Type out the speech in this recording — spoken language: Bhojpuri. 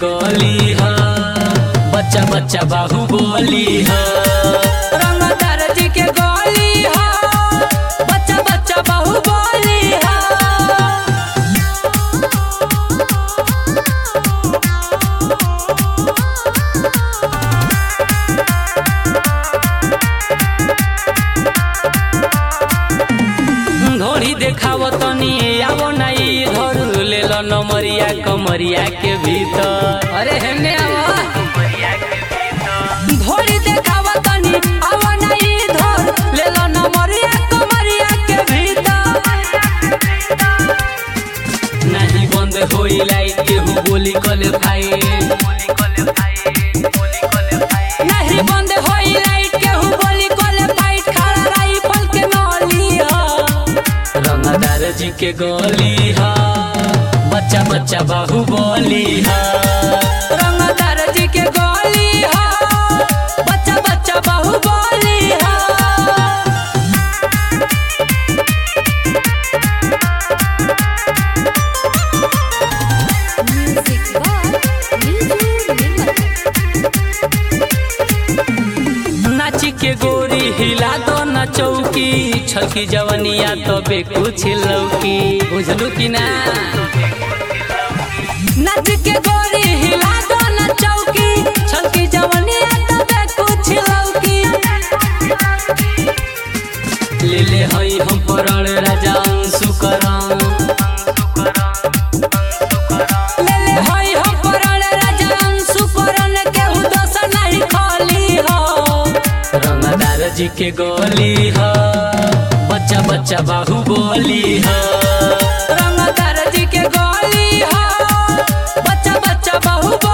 गोली है, बच्चा बच्चा बाहुबली है। रंगदार जी के गोली है, बच्चा बच्चा बाहुबली है। घोड़ी देखाव तनी आवो नाई धर ले लो नमरिया कमरिया के भीतर। अरे हेने आवा घोड़ी देखाव तनी आवो नाई धर ले लो नमरिया कमरिया के भीतर। नहीं बंद होई लाइट के हु बोली कले भाई, नहीं बंद होई लाइट के हु बोली कले भाई। खड़ा राइफल के नली रंगदार जी के गोली है, बच्चा बच्चा बाहुबली है। रंगदार जी के गोली है, बच्चा बच्चा बाहुबली है। नाची के गोरी हिला दो न चौकी, छलकी जवनिया तो कुछ लौकी। बुझलू कि ना? नाच के गोरी हिला दो न चौकी, छलकी जवनिया तो कुछ लौकी। ले ले हई हम परण राजा अंशुकरण, ले ले हई हम परण राजा अंशुकरण। केहू दोसर नहीं खाली हो, रंगदार जी के गोली है, बच्चा बच्चा बाहुबली है। रंगदार जी के गोली है, बच्चा बच्चा बाहुबली।